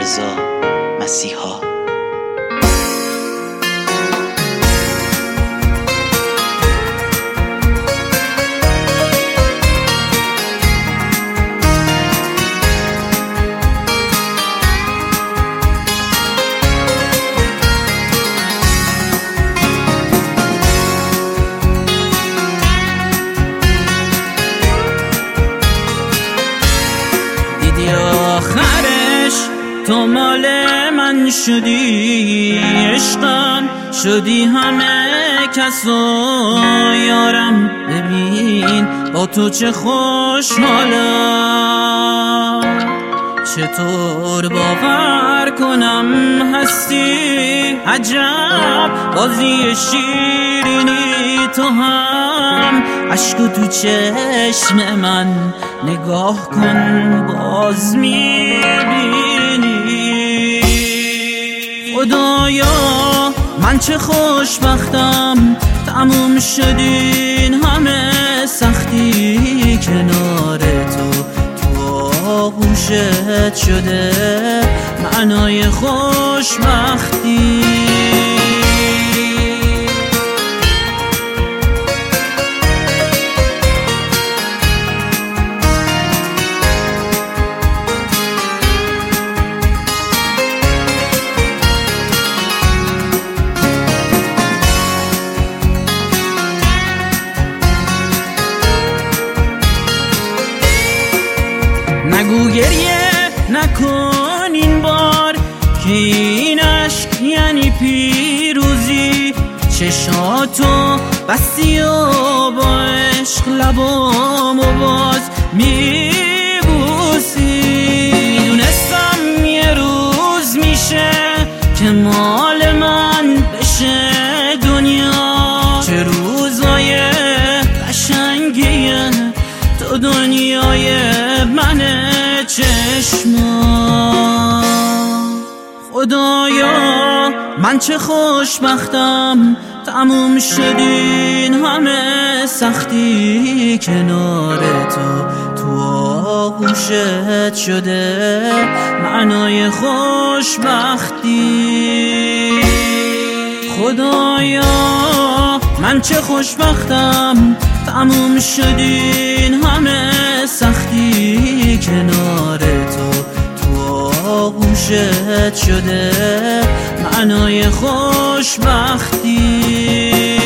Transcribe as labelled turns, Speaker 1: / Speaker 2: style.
Speaker 1: رضا مسیحا.
Speaker 2: آخرش تو مال من شدی، عشقم شدی همه کسو یارم. ببین با تو چه خوشحالم، چطور باور کنم هستی عجب بازی شیرینی تو هم. عشق تو چشم من نگاه کن باز میبینی. خدایا من چه خوشبختم، تموم شدین همه سختی کنار تو آغوشت شده معنای خوشبختی. نگو گریه نکن این بار که این عشق یعنی پیروزی. چشاتو بستی و با عشق لبامو باز میبوسی. دونستم یه روز میشه که مال من بشه دنیا. چه روزای قشنگیه تو دنیای منه چشما. خدایا من چه خوشبختم، تموم شدین همه سختی کنار تو آغوشت شده معنای خوشبختی. خدایا من چه خوشبختم، تموم شدین همه سختی کنار تو آغوشت شده معنای خوشبختی.